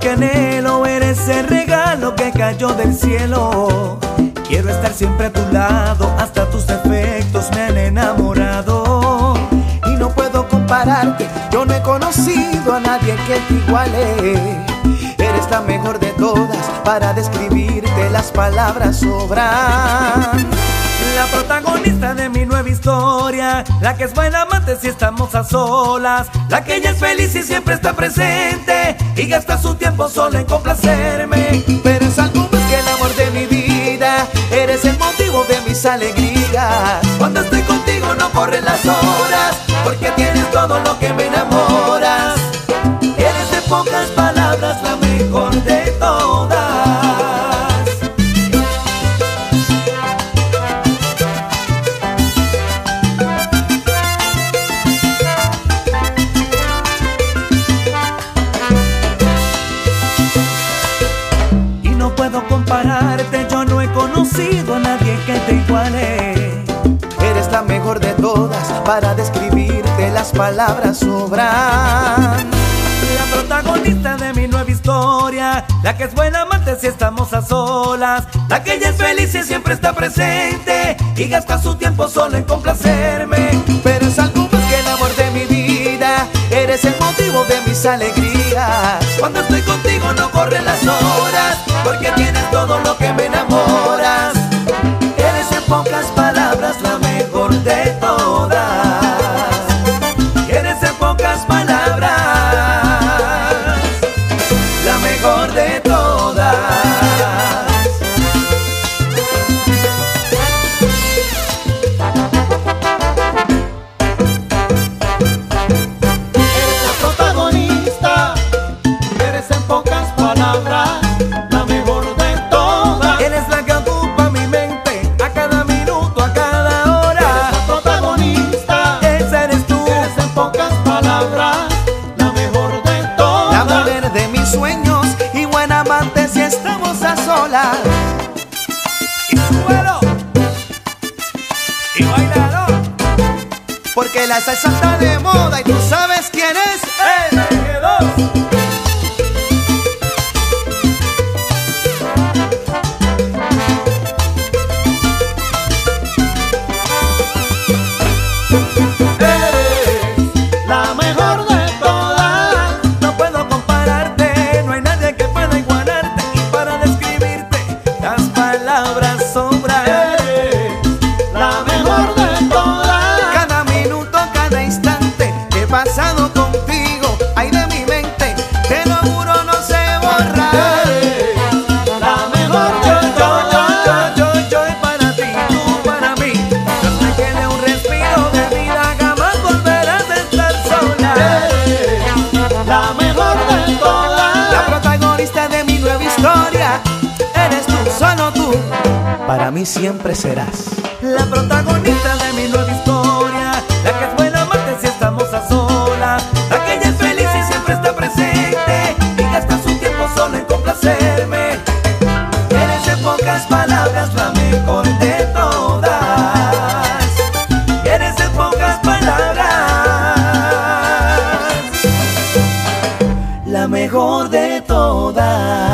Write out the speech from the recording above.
que anhelo, eres el regalo que cayó del cielo. Quiero estar siempre a tu lado, hasta tus defectos me han enamorado. Y no puedo compararte, yo no he conocido a nadie que te iguale. Eres la mejor de todas, para describirte las palabras sobran. La protagonista de mi nueva historia, la que es buena amante si estamos a solas, la que ella es feliz y siempre está presente y gasta su tiempo solo en complacerme. Pero es algo más que el amor de mi vida, eres el motivo de mis alegrías. Cuando estoy contigo no corren las horas, porque tienes todo lo que me enamoras. Eres de pocas palabras la mejor de todas. Compararte, yo no he conocido a nadie que te iguale. Eres la mejor de todas, para describirte las palabras sobran. La protagonista de mi nueva historia, la que es buena amante si estamos a solas, la que ella es feliz y siempre está presente y gasta su tiempo solo en complacerme. Pero es algo más que el amor de mi vida, eres el motivo de mis alegrías. Cuando estoy contigo no corren las horas, porque tienes todo lo que me enamoras. Eres en pocas palabras la mejor de todas. Eres en pocas palabras la mejor de todas. Eres la protagonista, eres en pocas palabras la mejor de todas. Eres la que ocupa mi mente a cada minuto, a cada hora. Eres la protagonista, esa eres tú. eres en pocas palabras la mejor de todas. La mujer de mis sueños y buena amante si estamos a solas. Y súbelo y bailalo, porque la salsa está de moda y tú sabes quién es. LG2. La mejor de todas. No puedo compararte, no hay nadie que pueda igualarte. Y para describirte, las palabras sobran. La mejor de todas. Cada minuto, cada instante que he pasado contigo, ay de mi mente, te lo juro no se borra. La mejor de todas. Yo para ti, tú para mí. Yo sé que de un respiro de vida jamás volverás a estar sola. La mejor de todas. La protagonista de mi nueva historia, eres tú, solo tú. Para mí siempre serás La protagonista de mi nueva historia, la que es buena amante si estamos a solas, la que ella es feliz y siempre está presente y gasta su tiempo solo en complacerme. Eres en pocas palabras la mejor de todas. Eres en pocas palabras la mejor de todas.